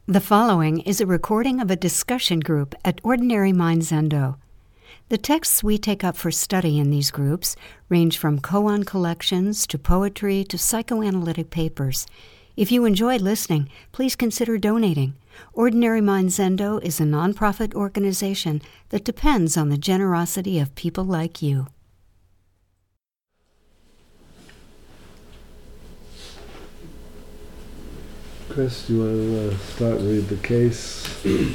The following is a recording of a discussion group at Ordinary Mind Zendo. The texts we take up for study in these groups range from koan collections to poetry to psychoanalytic papers. If you enjoy listening, please consider donating. Ordinary Mind Zendo is a nonprofit organization that depends on the generosity of people like you. Chris, do you want to start and read the case?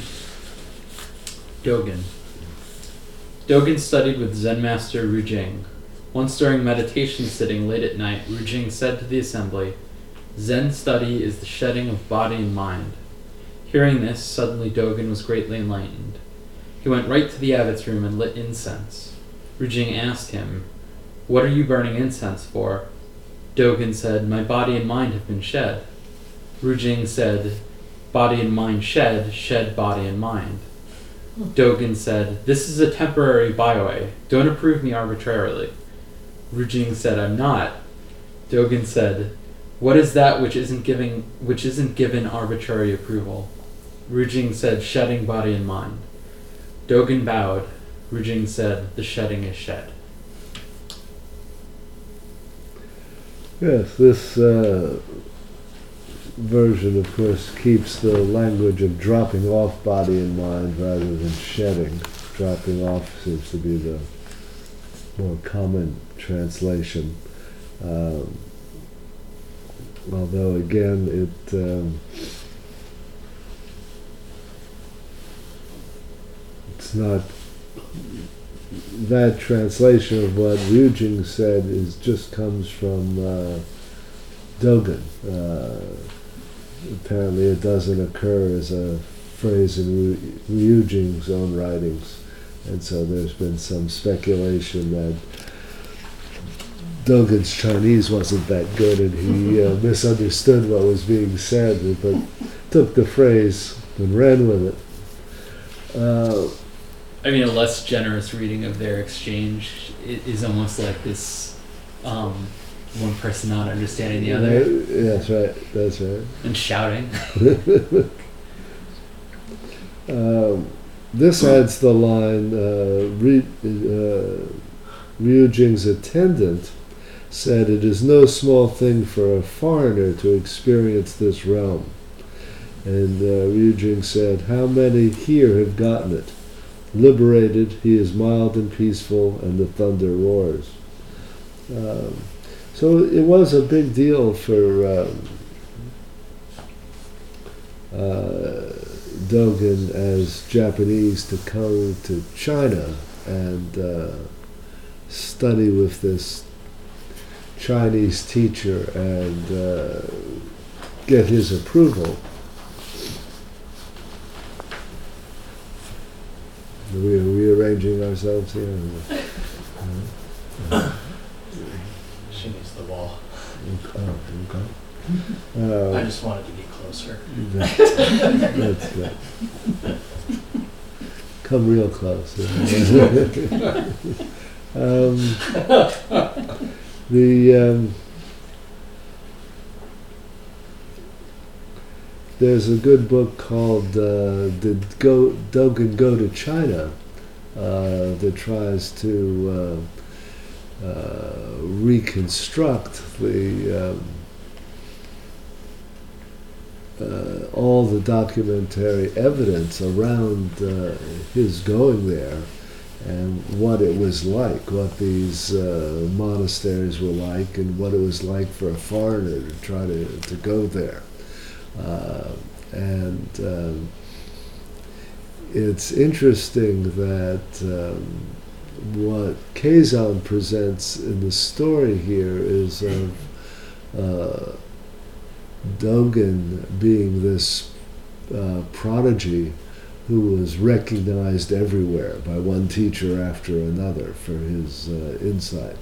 Dogen. Dogen studied with Zen master Rujing. Once during meditation sitting late at night, Rujing said to the assembly, "Zen study is the shedding of body and mind." Hearing this, suddenly Dogen was greatly enlightened. He went right to the abbot's room and lit incense. Rujing asked him, "What are you burning incense for?" Dogen said, "My body and mind have been shed." Rujing said, "Body and mind shed, shed body and mind." Dogen said, "This is a temporary byway. Don't approve me arbitrarily." Rujing said, "I'm not." Dogen said, "What is that which isn't given arbitrary approval?" Rujing said, "Shedding body and mind." Dogen bowed. Rujing said, "The shedding is shed." Yes, this version, of course, keeps the language of dropping off body and mind rather than shedding. Dropping off seems to be the more common translation. Although, again, it's not that translation of what Rujing said just comes from Dogen. Apparently it doesn't occur as a phrase in Rujing's own writings, and so there's been some speculation that Dogen's Chinese wasn't that good and he misunderstood what was being said, but took the phrase and ran with it. I mean, a less generous reading of their exchange is almost like this one person not understanding the other. Yeah, that's right. And shouting. This adds the line, Rujing's attendant said, "It is no small thing for a foreigner to experience this realm." And Rujing said, "How many here have gotten it? Liberated, he is mild and peaceful, and the thunder roars." So it was a big deal for Dogen as Japanese to come to China and study with this Chinese teacher and get his approval. Are we rearranging ourselves here? She needs the wall. Okay. I just wanted to get closer. That's good. Come real close. There's a good book called "Did Dogen Go to China?" That tries to reconstruct all the documentary evidence around his going there and what it was like, what these monasteries were like, and what it was like for a foreigner to try to go there. It's interesting that what Keizan presents in the story here is of Dogen being this prodigy who was recognized everywhere by one teacher after another for his insight.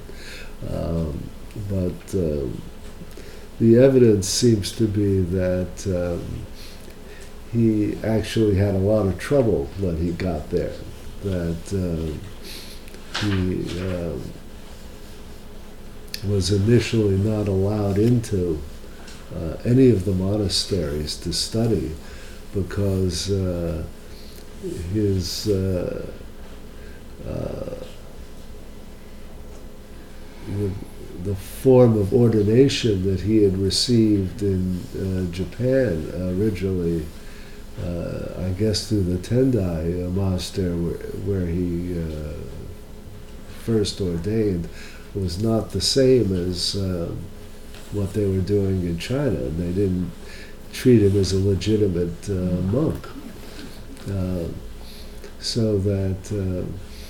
But the evidence seems to be that he actually had a lot of trouble when he got there, that he was initially not allowed into any of the monasteries to study because his the form of ordination that he had received in Japan originally, I guess through the Tendai monastery where he first ordained, was not the same as what they were doing in China. They didn't treat him as a legitimate monk. So that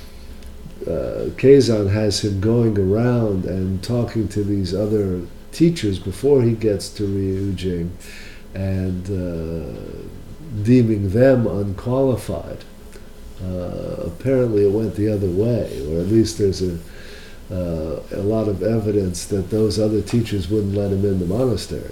Keizan has him going around and talking to these other teachers before he gets to Ryujing and deeming them unqualified. Apparently it went the other way, or at least there's a lot of evidence that those other teachers wouldn't let him in the monastery.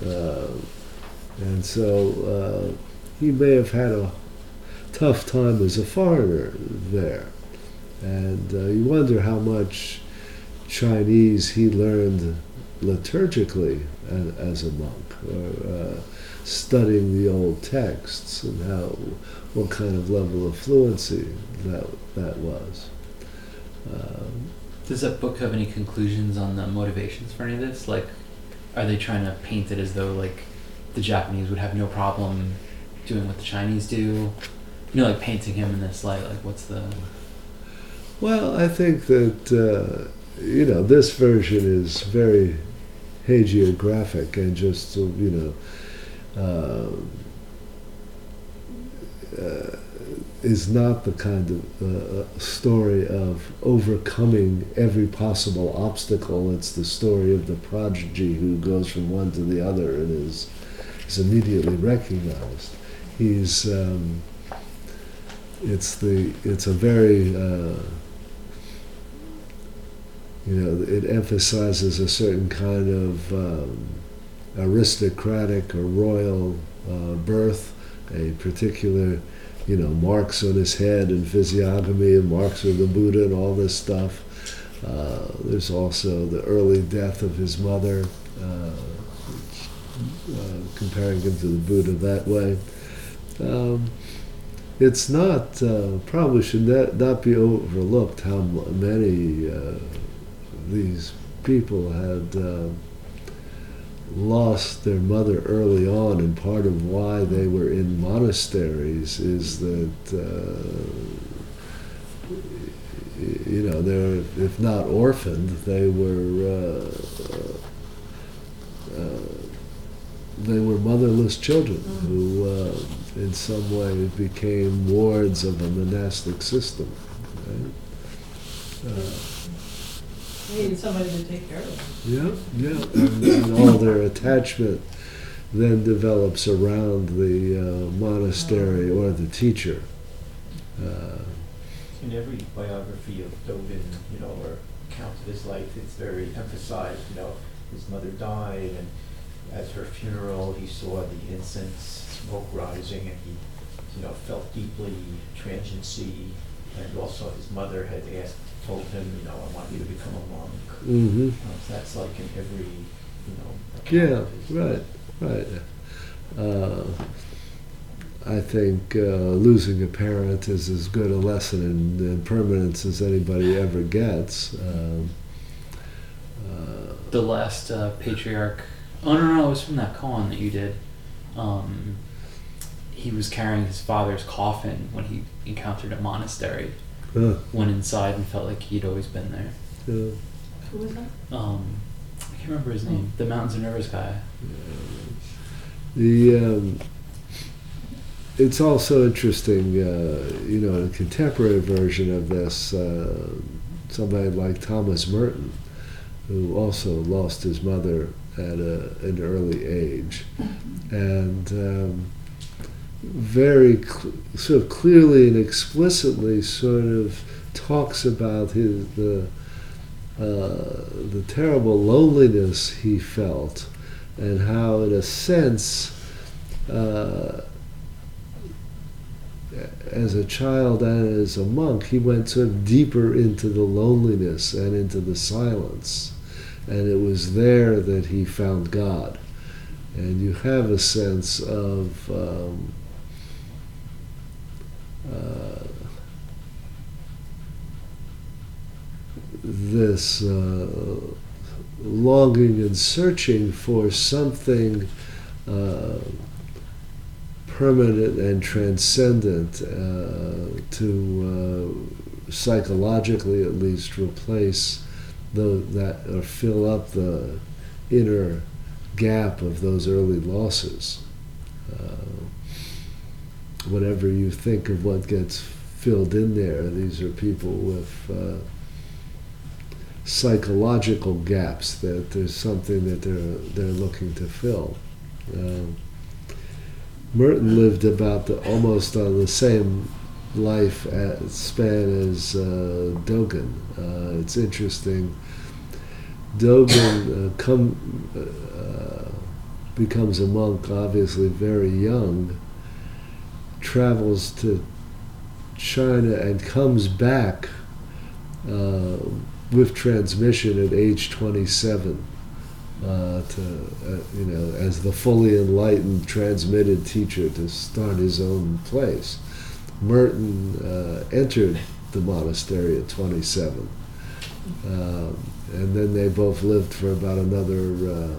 And so he may have had a tough time as a foreigner there. And you wonder how much Chinese he learned liturgically as a monk, or studying the old texts, and what kind of level of fluency that was. Does that book have any conclusions on the motivations for any of this? Like, are they trying to paint it as though, like, the Japanese would have no problem doing what the Chinese do? You know, like, painting him in this light, like, what's the... Well, I think that, this version is very hagiographic and just, is not the kind of story of overcoming every possible obstacle. It's the story of the prodigy who goes from one to the other and is immediately recognized. He's it's a very it emphasizes a certain kind of aristocratic or royal birth, a particular marks on his head and physiognomy and marks of the Buddha and all this stuff. There's also the early death of his mother, comparing him to the Buddha that way. It's not, probably should not be overlooked how many these people had lost their mother early on, and part of why they were in monasteries is that they're, if not orphaned, they were motherless children who in some way became wards of a monastic system, right? They needed somebody to take care of them. Yeah, and all their attachment then develops around the monastery or the teacher. In every biography of Dogen, or account of his life, it's very emphasized, his mother died, and at her funeral he saw the incense smoke rising, and he, felt deeply transiency, and also his mother had told him, I want you to become a monk. Mm-hmm. So that's like in every, yeah, right. I think losing a parent is as good a lesson in permanence as anybody ever gets. The last patriarch... Oh, no, it was from that koan that you did. He was carrying his father's coffin when he encountered a monastery. Went inside and felt like he'd always been there. Yeah. Who was that? I can't remember his name. The Mountains and Rivers guy. It's also interesting, a contemporary version of this, somebody like Thomas Merton, who also lost his mother at an early age, and very sort of clearly and explicitly sort of talks about the terrible loneliness he felt, and how, in a sense, as a child and as a monk, he went sort of deeper into the loneliness and into the silence. And it was there that he found God. And you have a sense of this longing and searching for something permanent and transcendent to psychologically at least replace that or fill up the inner gap of those early losses. Whatever you think of what gets filled in there, these are people with psychological gaps, that there's something that they're looking to fill. Merton lived about almost on the same life span as Dogen. It's interesting. Dogen becomes a monk, obviously very young, travels to China and comes back with transmission at age 27 as the fully enlightened transmitted teacher to start his own place. Merton entered the monastery at 27, and then they both lived for about another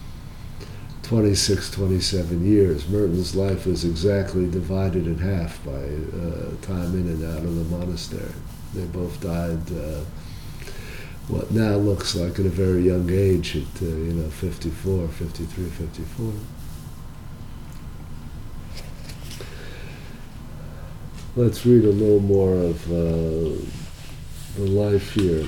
26, 27 years. Merton's life was exactly divided in half by time in and out of the monastery. They both died what now looks like at a very young age, at 53, 54. Let's read a little more of the life here.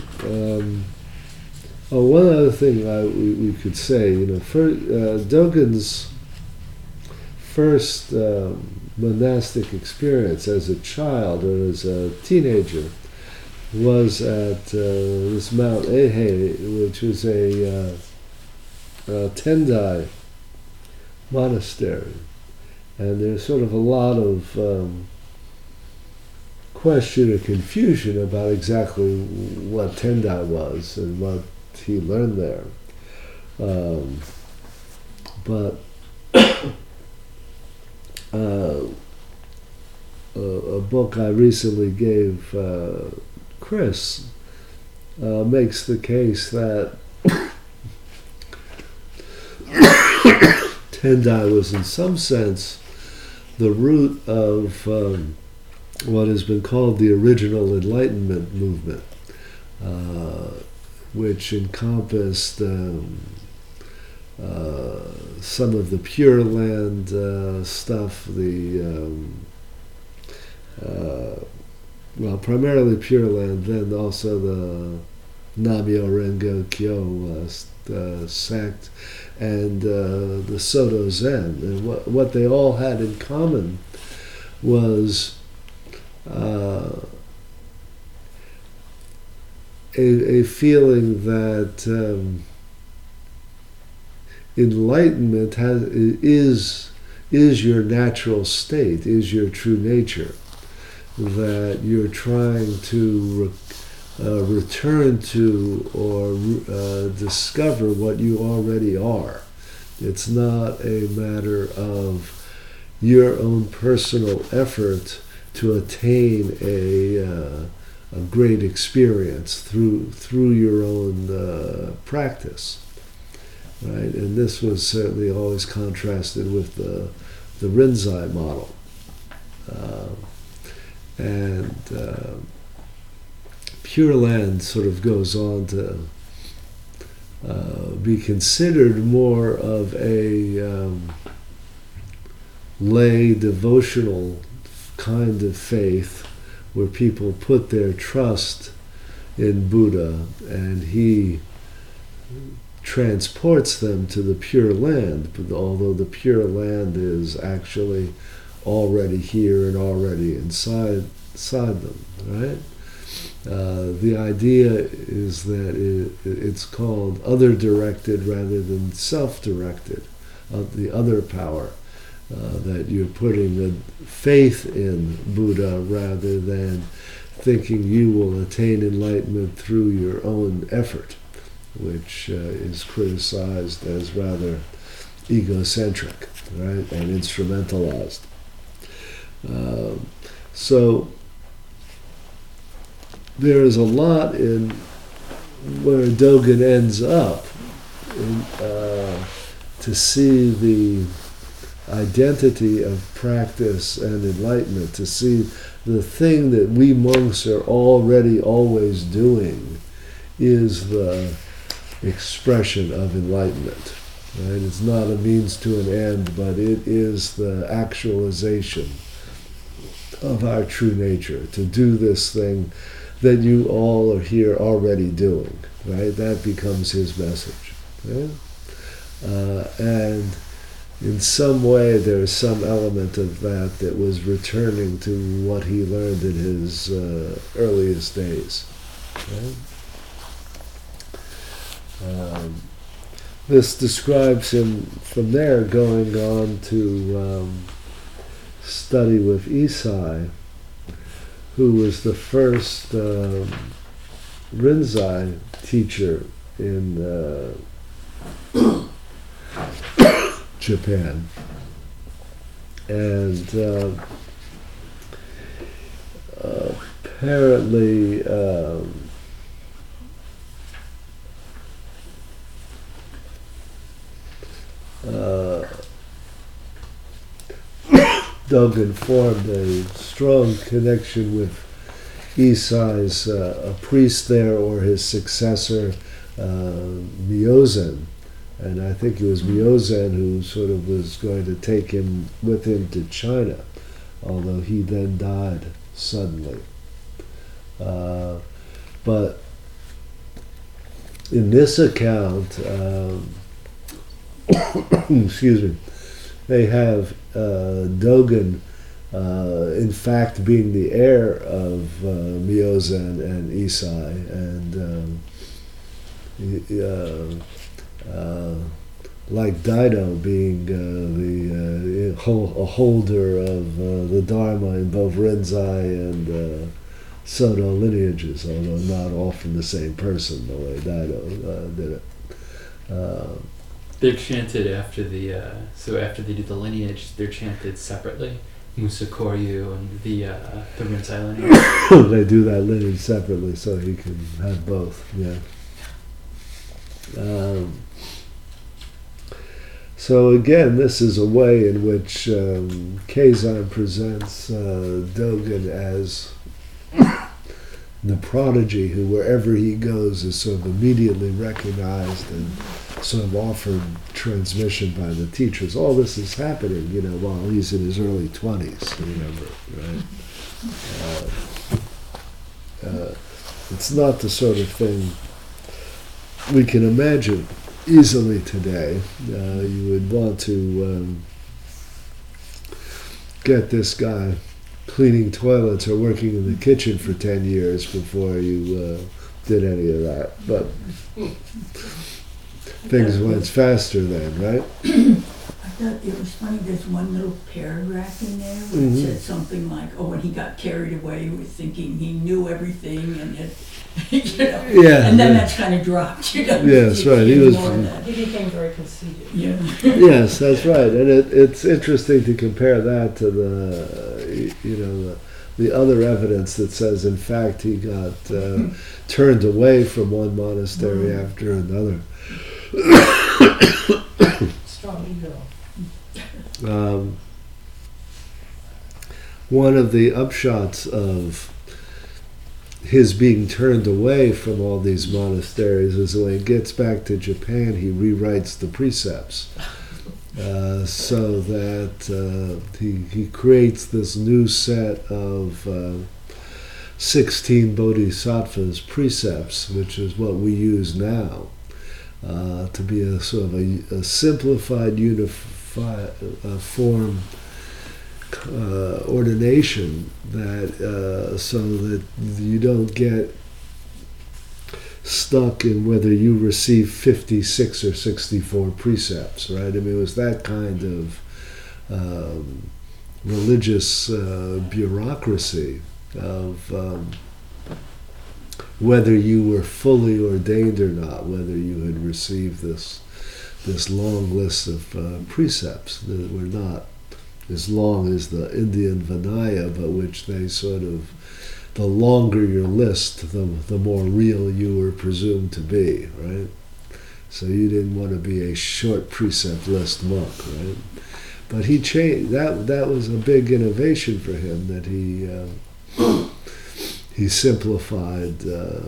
One other thing we could say, Dogen's first monastic experience as a child or as a teenager was at this Mount Ehe, which was a Tendai monastery. And there's sort of a lot of question or confusion about exactly what Tendai was and what he learned there. But a book I recently gave Chris makes the case that Tendai was in some sense the root of what has been called the original Enlightenment movement, which encompassed some of the Pure Land stuff, primarily Pure Land, then also the Namyo Rengo Kyo sect, and the Soto Zen. And what they all had in common was a feeling that enlightenment is your natural state, is your true nature, that you're trying to return to or discover what you already are. It's not a matter of your own personal effort to attain a great experience through your own practice, right? And this was certainly always contrasted with the Rinzai model, and Pure Land sort of goes on to be considered more of a lay devotional kind of faith, where people put their trust in Buddha and he transports them to the Pure Land, but although the Pure Land is actually already here and already inside them, right? The idea is that it's called other-directed rather than self-directed, the other power. That you're putting the faith in Buddha rather than thinking you will attain enlightenment through your own effort, which is criticized as rather egocentric, right, and instrumentalized. So there is a lot in where Dogen ends up to see the identity of practice and enlightenment, to see the thing that we monks are already always doing is the expression of enlightenment. Right? It's not a means to an end, but it is the actualization of our true nature, to do this thing that you all are here already doing. Right? That becomes his message. Right? And in some way there's some element of that was returning to what he learned in his earliest days. Right? This describes him from there going on to study with Isai, who was the first Rinzai teacher in Japan. And apparently Dogen formed a strong connection with Isai's a priest there, or his successor, Myozen. And I think it was Myozen who sort of was going to take him with him to China, although he then died suddenly. But in this account, excuse me, they have Dogen, in fact, being the heir of Myozen and Isai, and like Daido being a holder of the Dharma in both Rinzai and Soto lineages, although not all from the same person, the way Daido did it. They're chanted after so after they do the lineage, they're chanted separately. Musakoryu and the Rinzai lineage. They do that lineage separately so he can have both, yeah. So again, this is a way in which Keizan presents Dogen as the prodigy who, wherever he goes, is sort of immediately recognized and sort of offered transmission by the teachers. All this is happening, while he's in his early 20s, remember, right? It's not the sort of thing we can imagine easily today. You would want to get this guy cleaning toilets or working in the kitchen for 10 years before you did any of that. But things went faster then, right? I thought it was funny, there's one little paragraph in there where it said something like, when he got carried away, he was thinking he knew everything, and it, Yeah, and then that's kind of dropped, Yes, right. He became very conceited. Yeah. Yes, that's right, and it's interesting to compare that to the other evidence that says, in fact, he got turned away from one monastery after another. Strong ego. One of the upshots of his being turned away from all these monasteries is when he gets back to Japan, he rewrites the precepts so that he creates this new set of 16 Bodhisattvas precepts, which is what we use now, to be a sort of a simplified, unified form ordination, that so that you don't get stuck in whether you receive 56 or 64 precepts, right? I mean, it was that kind of religious bureaucracy of whether you were fully ordained or not, whether you had received this long list of precepts that were not as long as the Indian Vinaya, but which they sort of, the longer your list, the more real you were presumed to be, right? So you didn't want to be a short precept list monk, right? But he changed. That was a big innovation for him, that he simplified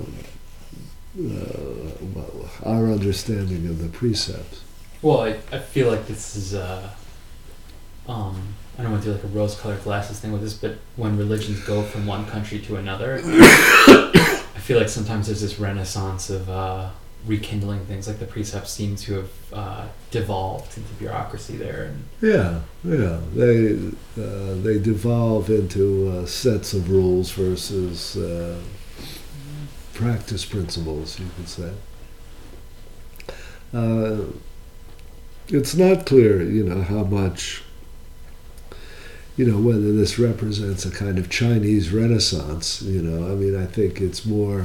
our understanding of the precepts. Well, I feel like this is I don't want to do like a rose-colored glasses thing with this, but when religions go from one country to another, I feel like sometimes there's this renaissance of rekindling things. Like the precepts seem to have devolved into bureaucracy there. And they devolve into sets of rules versus practice principles, you could say. It's not clear, how much, whether this represents a kind of Chinese Renaissance. I think it's more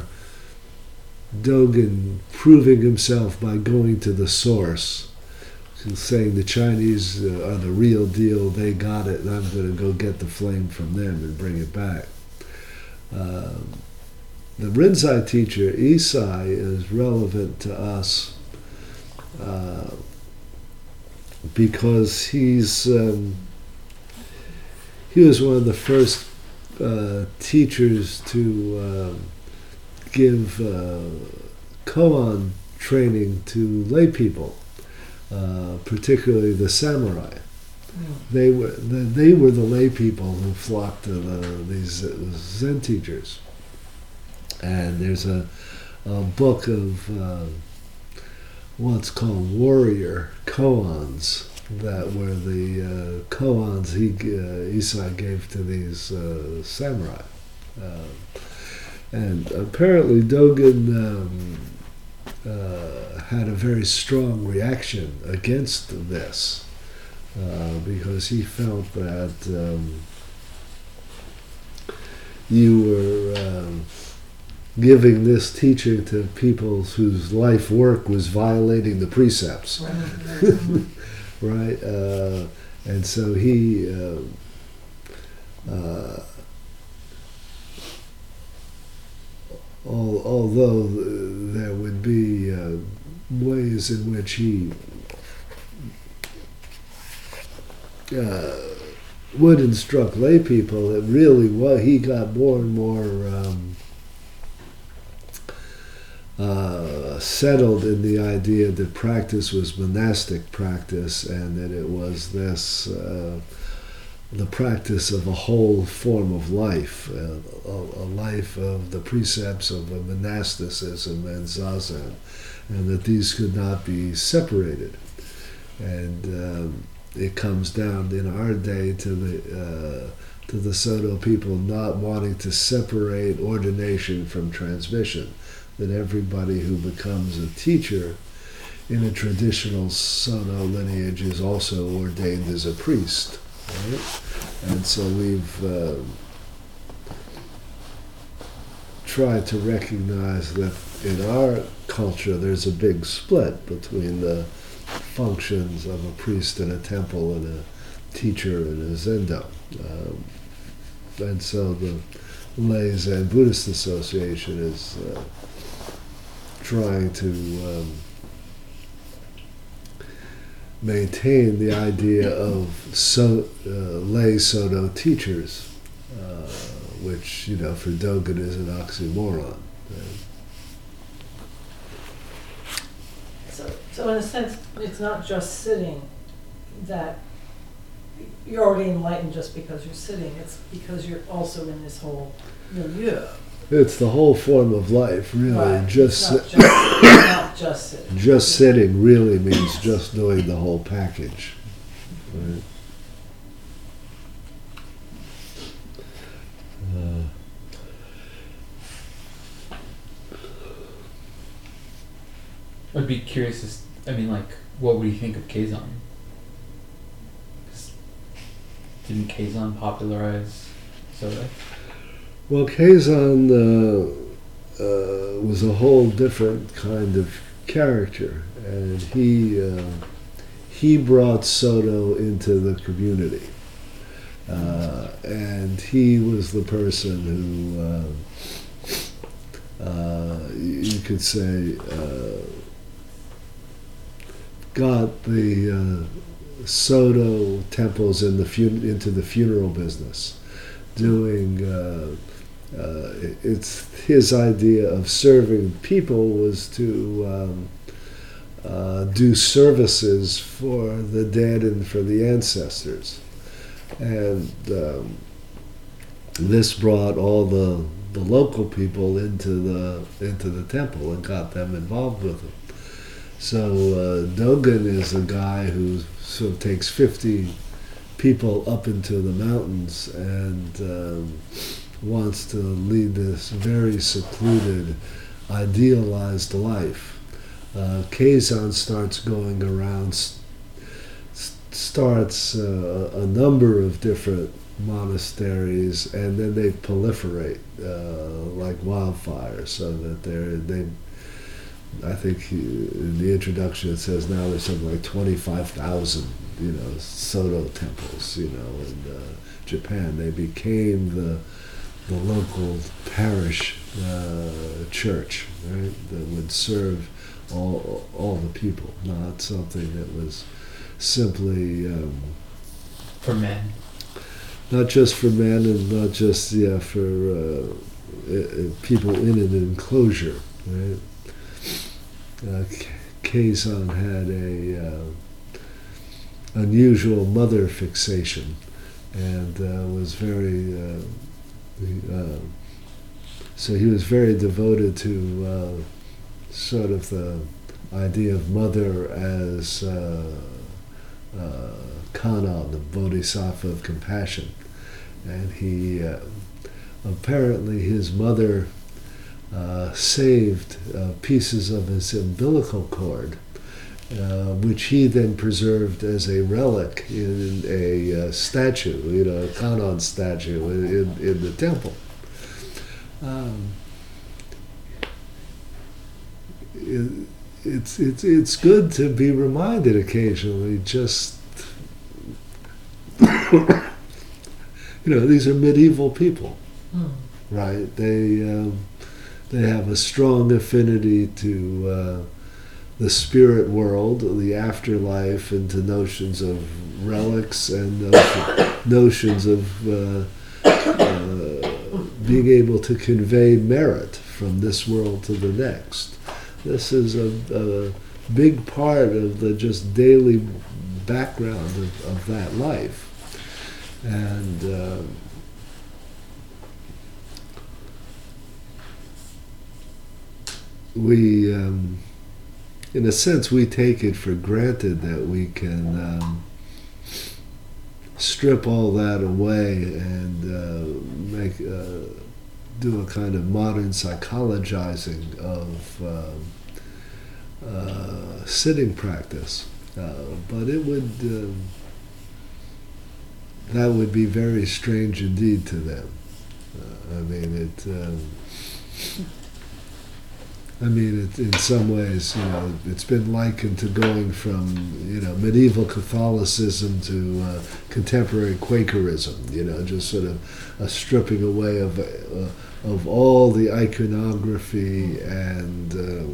Dogen proving himself by going to the source, saying the Chinese are the real deal, they got it, and I'm going to go get the flame from them and bring it back. The Rinzai teacher, Isai, is relevant to us because he was one of the first teachers to give koan training to lay people, particularly the samurai. They were the lay people who flocked to these Zen teachers. And there's a book of what's called warrior koans, that were the koans Isai gave to these samurai. And apparently Dogen had a very strong reaction against this because he felt that you were giving this teaching to people whose life work was violating the precepts. Right? And so he although there would be ways in which he would instruct lay people, it really was, he got more and more settled in the idea that practice was monastic practice, and that it was this the practice of a whole form of life, a life of the precepts of monasticism and zazen, and that these could not be separated. And it comes down in our day to the Soto people not wanting to separate ordination from transmission, that everybody who becomes a teacher in a traditional Soto lineage is also ordained as a priest. Right? And so we've tried to recognize that in our culture there's a big split between the functions of a priest in a temple and a teacher in a zendo. And so the Lay Zen Buddhist Association is trying to maintain the idea of lay Soto teachers, which, for Dogen is an oxymoron. So in a sense, it's not just sitting that you're already enlightened just because you're sitting. It's because you're also in this whole milieu. It's the whole form of life, really. Right. Just it's not just sitting. Just sitting really means just doing the whole package. Right? I'd be curious, what would you think of Keizan? Didn't Keizan popularize Soto? Well, Keizan was a whole different kind of character, and he brought Soto into the community. And he was the person who, you could say, got the Soto temples in into the funeral business, doing. It's his idea of serving people was to do services for the dead and for the ancestors, and this brought all the local people into the temple and got them involved with it. So Dogen is a guy who sort of takes 50 people up into the mountains and wants to lead this very secluded, idealized life. Kazan starts going around, starts a number of different monasteries, and then they proliferate like wildfire, so that they I think in the introduction it says now there's something like 25,000, Soto temples, in Japan. They became the local parish church, right, that would serve all the people, not something that was simply for men. Not just for men, and not just for people in an enclosure, right? Kazan had a unusual mother fixation, and was very so he was very devoted to sort of the idea of mother as Kana, the bodhisattva of compassion, and he apparently his mother saved pieces of his umbilical cord, which he then preserved as a relic in a statue, a Kannon statue in the temple. It's good to be reminded occasionally. Just these are medieval people, right? They have a strong affinity to the spirit world, the afterlife, and to notions of relics and notions of being able to convey merit from this world to the next. This is a big part of the just daily background of that life. And we, in a sense, we take it for granted that we can strip all that away and do a kind of modern psychologizing of sitting practice, but it would that would be very strange indeed to them. In some ways, it's been likened to going from, medieval Catholicism to contemporary Quakerism. Just sort of a stripping away of all the iconography and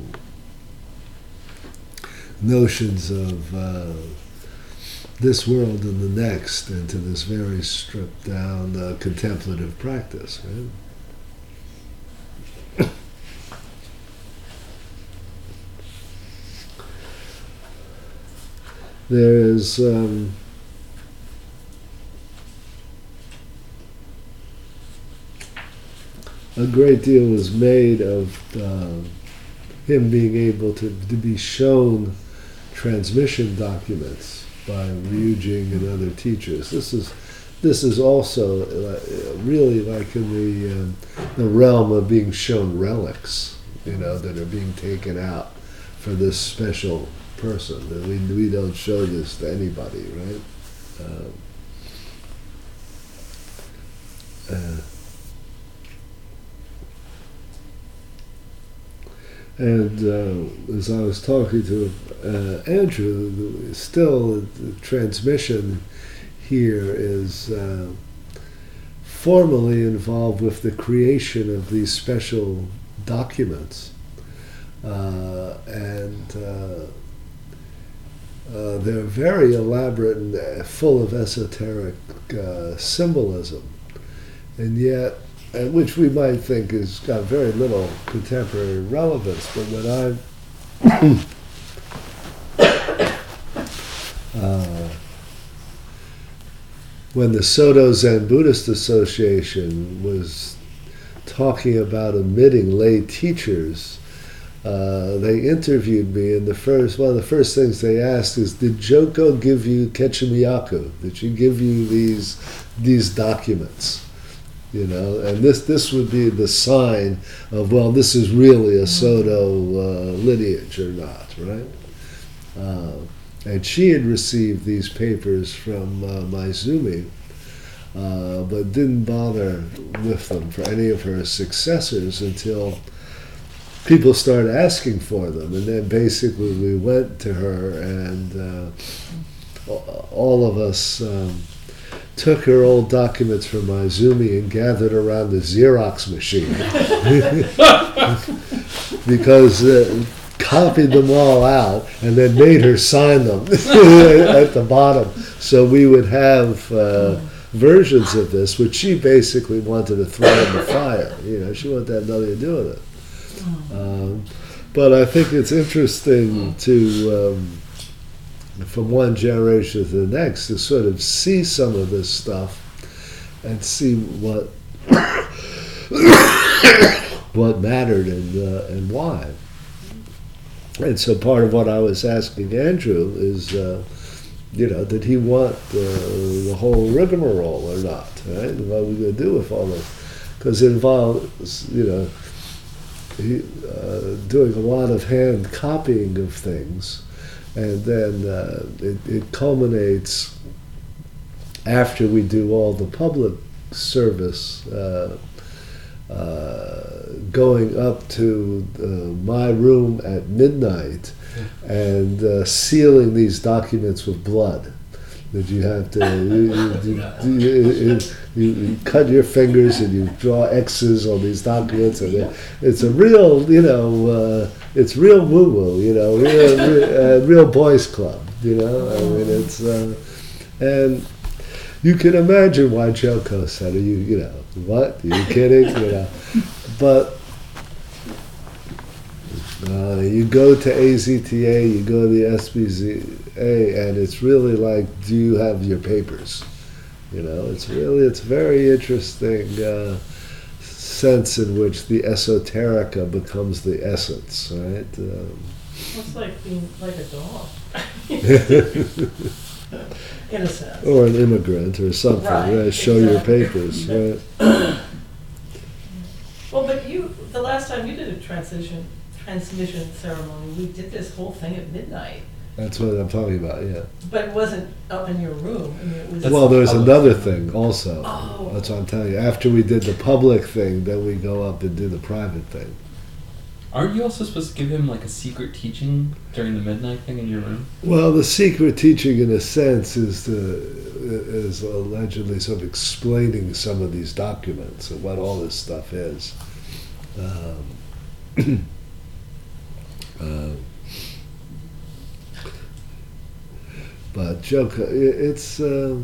notions of this world and the next, into this very stripped down contemplative practice. Right? There is a great deal was made of him being able to be shown transmission documents by Ryujing and other teachers. This is also really like in the realm of being shown relics, that are being taken out for this special person. That we don't show this to anybody, right? And as I was talking to Andrew, still the transmission, here is formally involved with the creation of these special documents. They're very elaborate and full of esoteric symbolism, and yet, which we might think has got very little contemporary relevance. But when the Soto Zen Buddhist Association was talking about admitting lay teachers, they interviewed me, and one of the first things they asked is, "Did Joko give you Kechimiyaku? Did she give you these documents?" You know, and this would be the sign of, well, this is really a Soto lineage or not, right? And she had received these papers from Maizumi, but didn't bother with them for any of her successors until people started asking for them. And then basically we went to her, and all of us took her old documents from Maizumi and gathered around the Xerox machine. Because copied them all out and then made her sign them at the bottom. So we would have versions of this, which she basically wanted to throw in the fire. You know, she wanted to have nothing to do with it. But I think it's interesting to, from one generation to the next, to sort of see some of this stuff and see what what mattered and why. And so part of what I was asking Andrew is, did he want the whole rigmarole or not? Right? What are we going to do with all this? Because it involves, doing a lot of hand copying of things, and then it culminates after we do all the public service, going up to my room at midnight and sealing these documents with blood. That you have to you cut your fingers and you draw X's on these documents, and it's a real it's real woo-woo, real boys club, I mean it's and you can imagine why Joko said, what? Are you kidding? But you go to AZTA, you go to the SBZA, and it's really like, do you have your papers? It's very interesting sense in which the esoterica becomes the essence, right? It's like being like a dog. In a sense. Or an immigrant or something, right? Show your papers, right? Well, but the last time you did a transmission ceremony, we did this whole thing at midnight. That's what I'm talking about, yeah. But it wasn't up in your room. I mean, it was. Well, there's another thing also. Oh. That's what I'm telling you. After we did the public thing, then we go up and do the private thing. Aren't you also supposed to give him like a secret teaching during the midnight thing in your room? Well, the secret teaching, in a sense, is allegedly sort of explaining some of these documents and what all this stuff is. But Joko, it's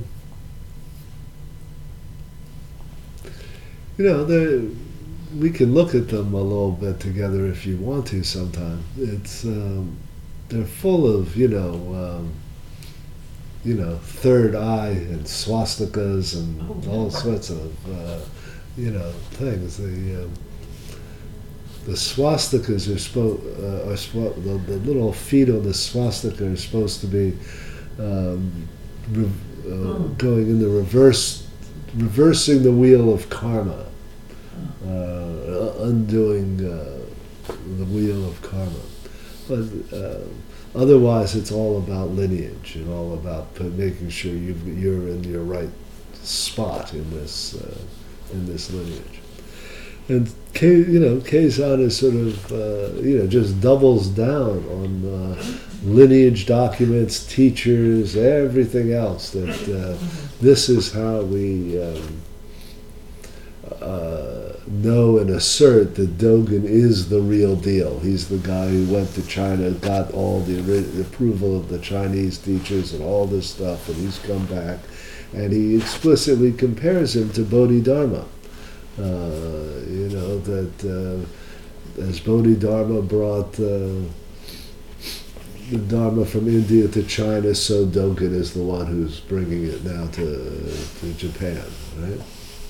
we can look at them a little bit together if you want to. Sometime it's they're full of third eye and swastikas and all sorts of things. The swastikas are the little feet on the swastika are supposed to be going in the reversing the wheel of karma, undoing the wheel of karma. But otherwise, it's all about lineage and all about making sure you're in your right spot in this lineage. And Kazan is sort of just doubles down on lineage documents, teachers, everything else. That this is how we know and assert that Dogen is the real deal. He's the guy who went to China, got all the approval of the Chinese teachers and all this stuff, and he's come back, and he explicitly compares him to Bodhidharma. That as Bodhidharma brought the Dharma from India to China, so Dogen is the one who's bringing it now to Japan, right?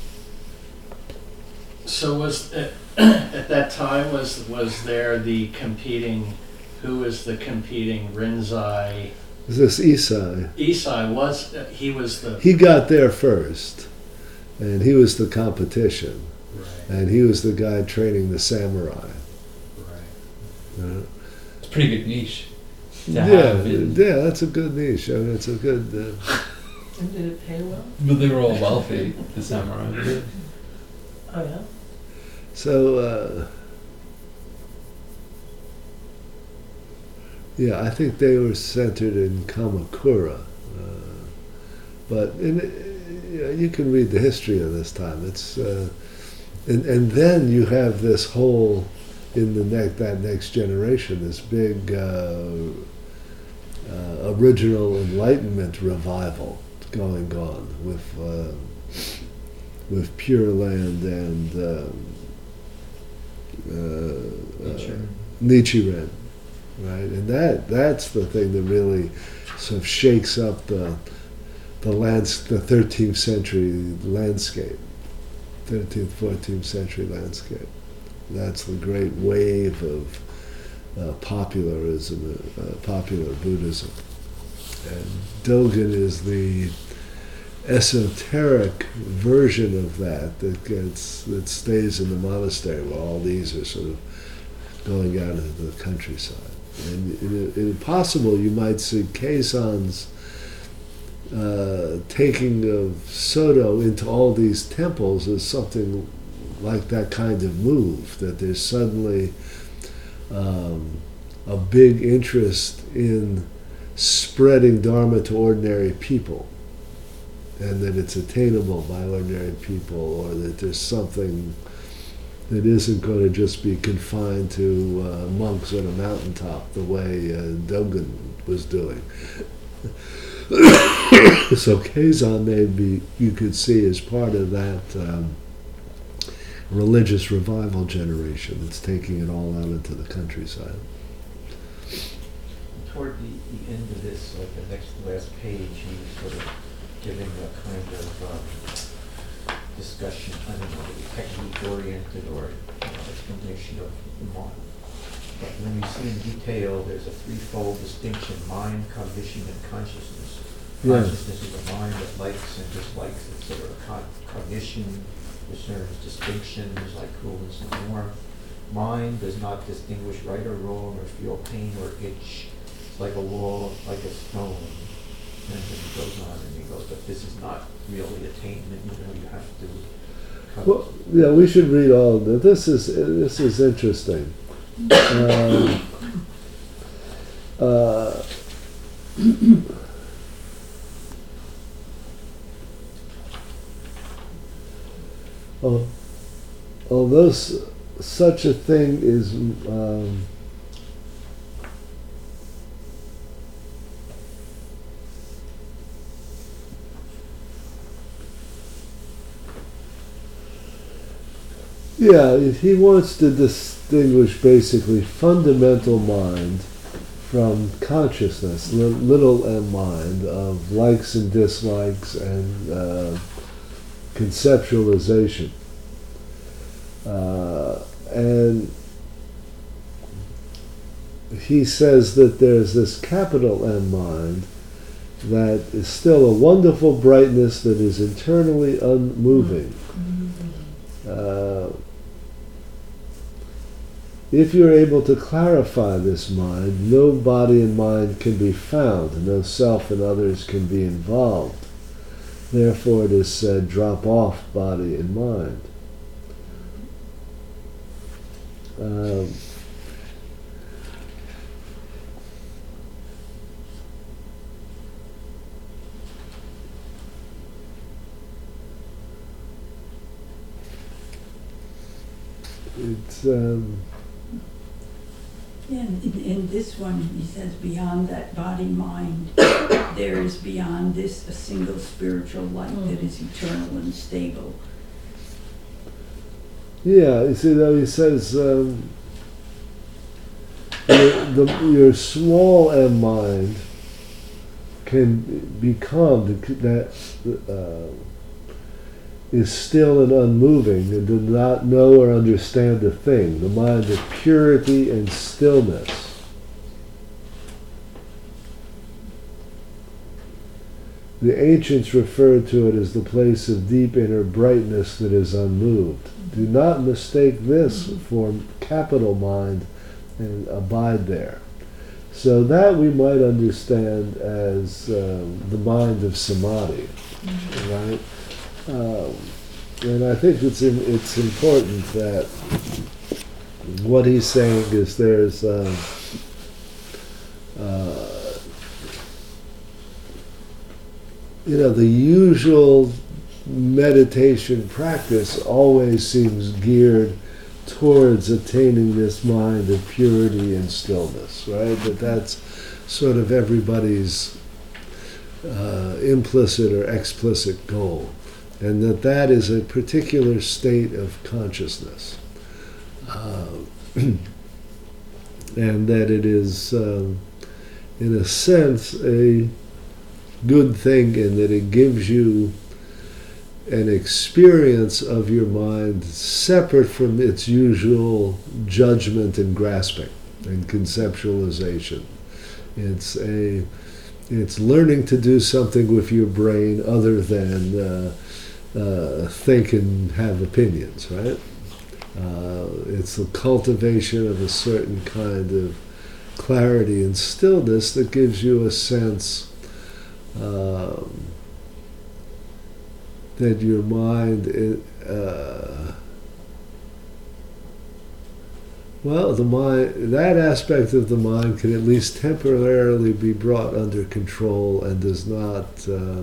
So was at that time was there the competing? Who was the competing Rinzai? Is this Isai? Isai was He got there first, and he was the competition, Right. and he was the guy training the samurai. Right. It's a pretty good niche to Yeah, have. that's a good niche. I mean, it's a good. And did it pay well? But they were all wealthy, the samurai. Oh yeah. So, I think they were centered in Kamakura, but you can read the history of this time. It's and then you have this whole in that next generation, this big original Enlightenment revival going on with Pure Land and Nichiren, right? And that's the thing that really sort of shakes up the 13th century landscape, 13th, 14th century landscape. That's the great wave of popularism, popular Buddhism. And Dogen is the esoteric version of that stays in the monastery where all these are sort of going out into the countryside. And it's possible you might see Keizan's taking of Soto into all these temples as something like that kind of move, that there's suddenly a big interest in spreading Dharma to ordinary people, and that it's attainable by ordinary people, or that there's something that isn't going to just be confined to monks on a mountaintop the way Dogen was doing. So Keizan maybe you could see as part of that religious revival generation that's taking it all out into the countryside. Toward the end of this, like the last page, he was sort of giving a kind of discussion, I don't know, technique-oriented or explanation of the mind. But when you see in detail, there's a threefold distinction: mind, cognition, and consciousness. Yeah. Consciousness is a mind that likes and dislikes, etc. Cognition discerns distinctions like coolness and warmth. Mind does not distinguish right or wrong or feel pain or itch. It's like a wall, like a stone. And then he goes on and he goes, but this is not really attainment. You have to. Well, yeah, we should read all of that. This is interesting. Although such a thing is he wants to distinguish basically fundamental mind from consciousness, little m mind, of likes and dislikes and conceptualization. And he says that there's this capital M mind that is still a wonderful brightness that is internally unmoving. If you're able to clarify this mind, no body and mind can be found, no self and others can be involved. Therefore it is said, drop off body and mind. Um, it's Yeah, in this one, he says, beyond that body-mind, there is beyond this a single spiritual light that is eternal and stable. yeah. You see, though he says your small M mind can become that is still and unmoving and does not know or understand a thing. The mind of purity and stillness. The ancients referred to it as the place of deep inner brightness that is unmoved. Do not mistake this for capital mind and abide there. So that we might understand as the mind of samadhi, right? And I think it's important that what he's saying is there's the usual meditation practice always seems geared towards attaining this mind of purity and stillness, right? That's sort of everybody's implicit or explicit goal, and that is a particular state of consciousness, and that it is, in a sense, a good thing in that it gives you an experience of your mind separate from its usual judgment and grasping and conceptualization. It's learning to do something with your brain other than think and have opinions, right? It's the cultivation of a certain kind of clarity and stillness that gives you a sense that your mind, the mind, that aspect of the mind can at least temporarily be brought under control and does not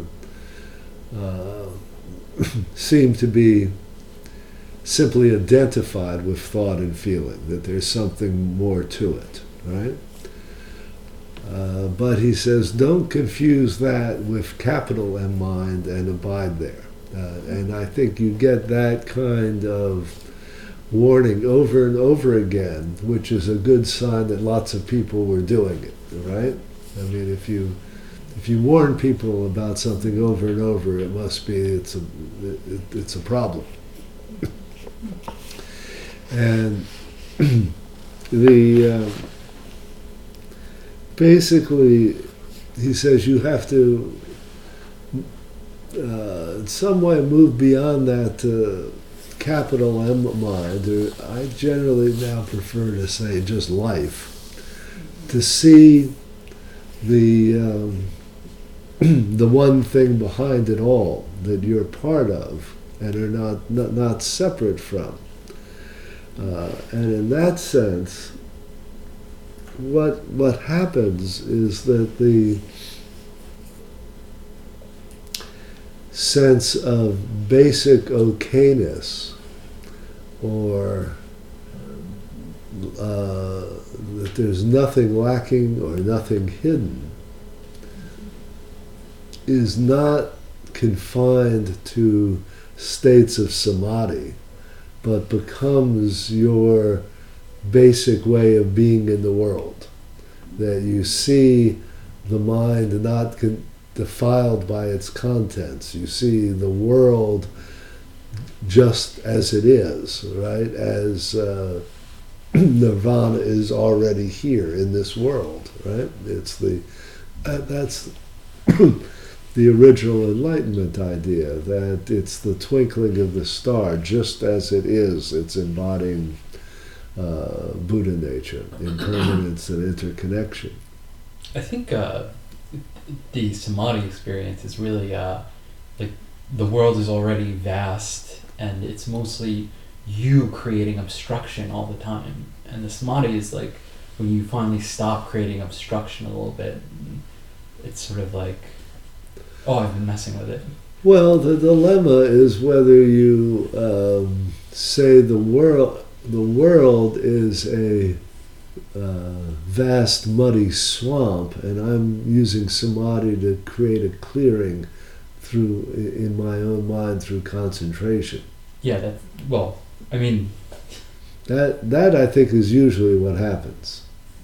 seem to be simply identified with thought and feeling, that there's something more to it, right? But he says, don't confuse that with capital M mind and abide there. And I think you get that kind of warning over and over again, which is a good sign that lots of people were doing it, right? I mean, if you warn people about something over and over, it must be it's a problem. And basically, he says you have to in some way move beyond that capital M mind, or I generally now prefer to say just life, to see the the one thing behind it all that you're part of and are not separate from. And in that sense, what happens is that the sense of basic okayness, or that there's nothing lacking or nothing hidden, is not confined to states of samadhi, but becomes your basic way of being in the world. That you see the mind not defiled by its contents. You see the world just as it is, right? As nirvana is already here in this world, right? It's that's the original Enlightenment idea, that it's the twinkling of the star, just as it is. It's embodying Buddha nature, impermanence and interconnection. I think the samadhi experience is really like the world is already vast, and it's mostly you creating obstruction all the time. And the samadhi is like when you finally stop creating obstruction a little bit. And it's sort of like, oh, I've been messing with it. Well, the dilemma is whether you say the world is a vast muddy swamp, and I'm using samadhi to create a clearing through in my own mind through concentration. Yeah, that's, well, I mean, That I think is usually what happens.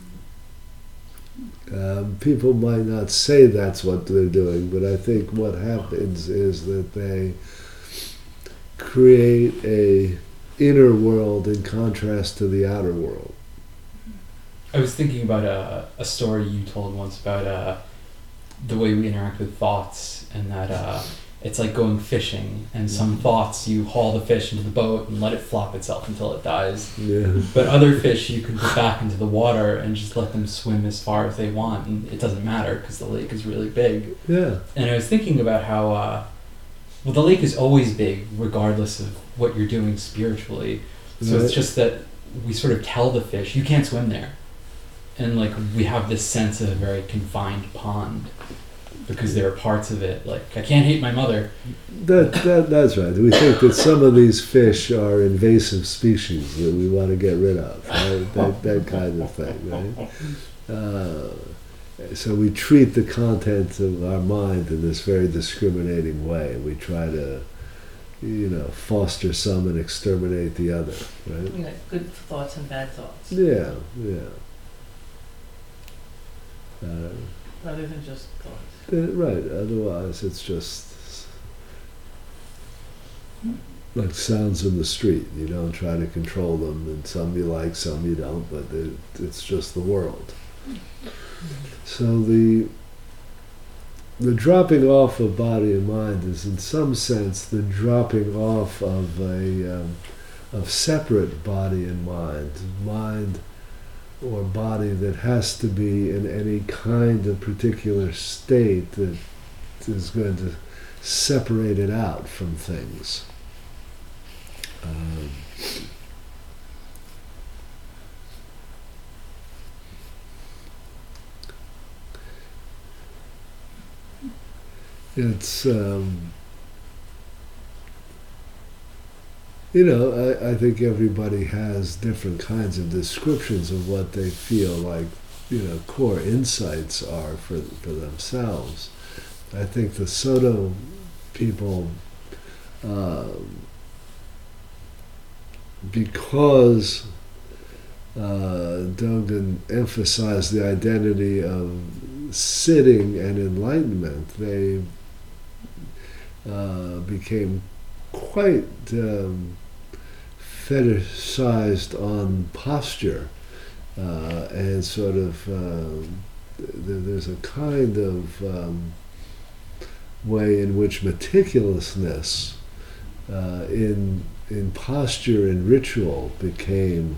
People might not say that's what they're doing, but I think what happens is that they create a inner world in contrast to the outer world. I was thinking about a story you told once about the way we interact with thoughts, and that it's like going fishing, and some thoughts you haul the fish into the boat and let it flop itself until it dies. Yeah. But other fish you can put back into the water and just let them swim as far as they want, and it doesn't matter because the lake is really big. Yeah. And I was thinking about how, well, the lake is always big regardless of what you're doing spiritually. So Right. it's just that we sort of tell the fish, you can't swim there. And like we have this sense of a very confined pond because there are parts of it, like I can't hate my mother. That's right. We think that some of these fish are invasive species that we want to get rid of, right? that kind of thing, right? So we treat the content of our mind in this very discriminating way. We try to, foster some and exterminate the other, right? You know, good thoughts and bad thoughts, Yeah. rather than just thoughts. Right. Otherwise, it's just like sounds in the street. You don't try to control them, and some you like, some you don't. But it's just the world. So the dropping off of body and mind is, in some sense, the dropping off of of separate body and mind or body that has to be in any kind of particular state that is going to separate it out from things. It's I think everybody has different kinds of descriptions of what they feel like, core insights are for themselves. I think the Soto people, because Dogen emphasized the identity of sitting and enlightenment, they became quite fetishized on posture, and sort of there's a kind of way in which meticulousness in posture and ritual became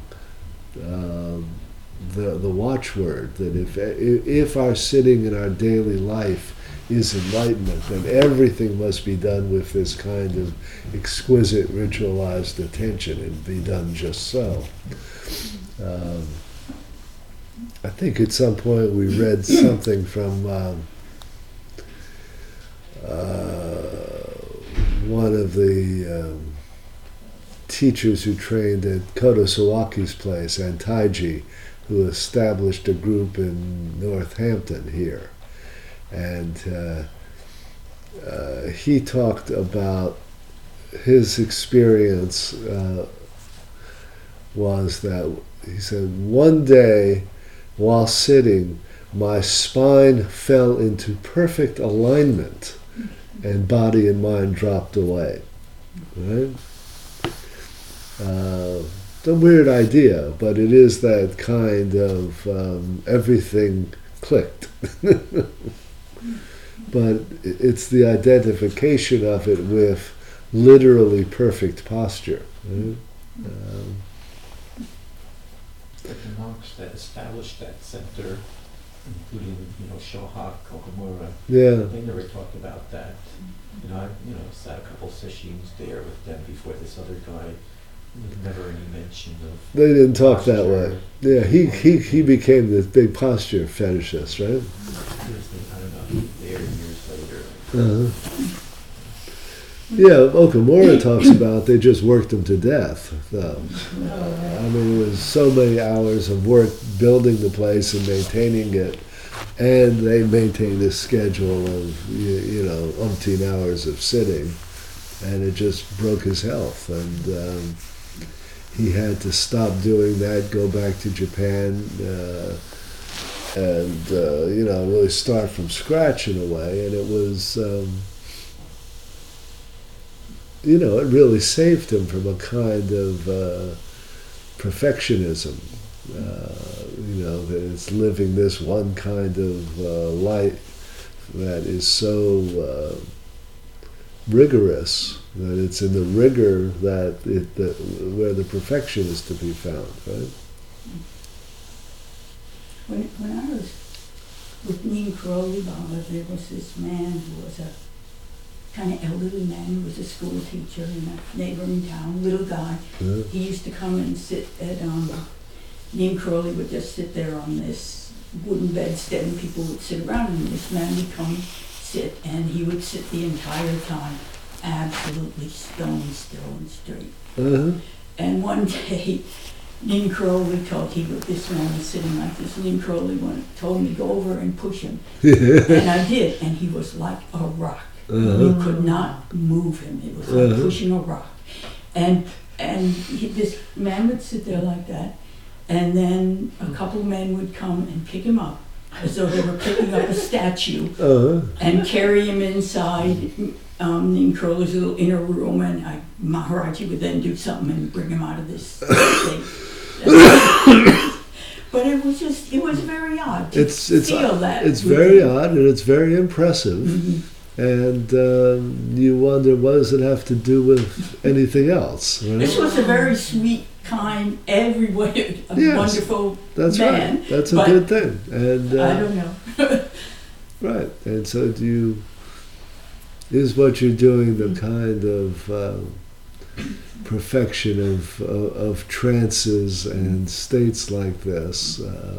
the watchword. That if our sitting in our daily life is enlightenment, then everything must be done with this kind of exquisite ritualized attention and be done just so. I think at some point we read something from one of the teachers who trained at Kodo Sawaki's place, Antaiji, who established a group in Northampton here. And he talked about his experience was that, he said, one day while sitting, my spine fell into perfect alignment and body and mind dropped away. Right? It's a weird idea, but it is that kind of everything clicked. But it's the identification of it with literally perfect posture. Right? The monks that established that center, including Shohak, Kokomura, they never talked about that. I sat a couple sessions there with them before this other guy Never any mention of. They didn't talk that posture. way. Yeah, he became the big posture fetishist, right? I don't know. There years later. Uh-huh. Yeah, Okamura talks about they just worked him to death, though. I mean, it was so many hours of work building the place and maintaining it, and they maintained this schedule of, you know, umpteen hours of sitting, and it just broke his health, and he had to stop doing that, go back to Japan, and you know, really start from scratch in a way, and it was. You know, it really saved him from a kind of perfectionism. You know, that it's living this one kind of life that is so rigorous that it's in the rigor that where the perfection is to be found, right? When I was with Neem Karoli Baba, there was this man who was a kind of elderly man who was a school teacher in a neighboring town, little guy. Yeah. He used to come and sit at, Neem Karoli would just sit there on this wooden bedstead and people would sit around and this man would come sit and he would sit the entire time absolutely stone still and straight. Uh-huh. And one day, Neem Karoli this man was sitting like this, Neem Karoli told me go over and push him. And I did, and he was like a rock. You could not move him. It was like pushing a rock. And this man would sit there like that, and then a couple men would come and pick him up, as though they were picking up a statue, and carry him inside Neem Karoli's little inner room, and Maharaji would then do something and bring him out of this state. But it was very odd to feel that. It's very odd, and it's very impressive. Mm-hmm. And you wonder, what does it have to do with anything else? Right? This was a very sweet, kind, every way, wonderful that's man. Right. That's a good thing. And I don't know. Right. And so is what you're doing the kind of perfection of trances and states like this?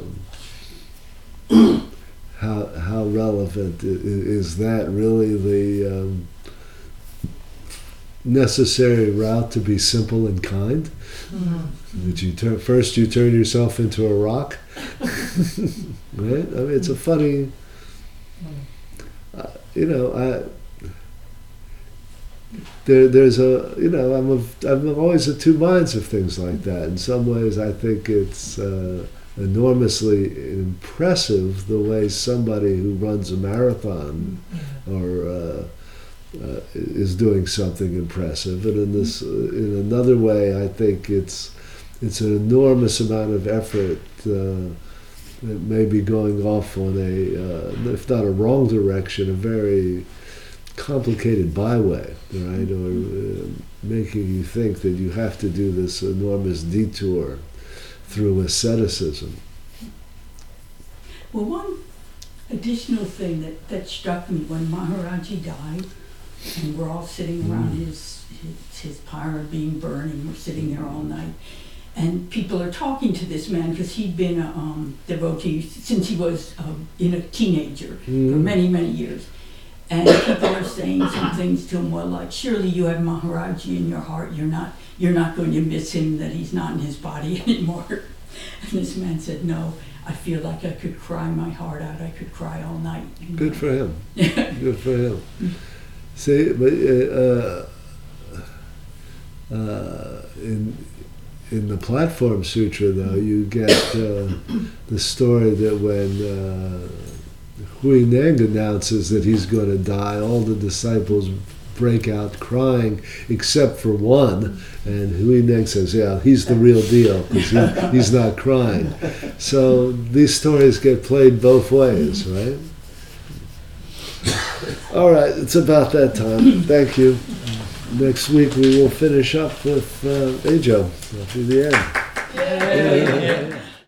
How relevant is that really the necessary route to be simple and kind? Mm-hmm. That you first you turn yourself into a rock, right? I mean, it's a funny, you know. There's a, you know, I'm always of two minds of things like that. In some ways, I think it's enormously impressive the way somebody who runs a marathon or is doing something impressive, and in another way I think it's an enormous amount of effort that may be going off on a if not a wrong direction, a very complicated byway, right? Or making you think that you have to do this enormous detour through asceticism. Well, one additional thing that struck me when Maharaji died, and we're all sitting around his pyre being burned, and we're sitting there all night, and people are talking to this man because he'd been a devotee since he was a teenager for many, many years. And people are saying some things to him, well, like, surely you have Maharaji in your heart. You're not going to miss him, that he's not in his body anymore. And this man said, no, I feel like I could cry my heart out. I could cry all night. Good for him. Good for him. See, but in the Platform Sutra, though, you get the story that when Hui Neng announces that he's going to die, all the disciples break out crying except for one, and Hui Neng says, yeah, he's the real deal because he's not crying. So these stories get played both ways, right? All right, it's about that time. Thank you. Next week we will finish up with Ajo. That'll be the end. Yay. Yeah.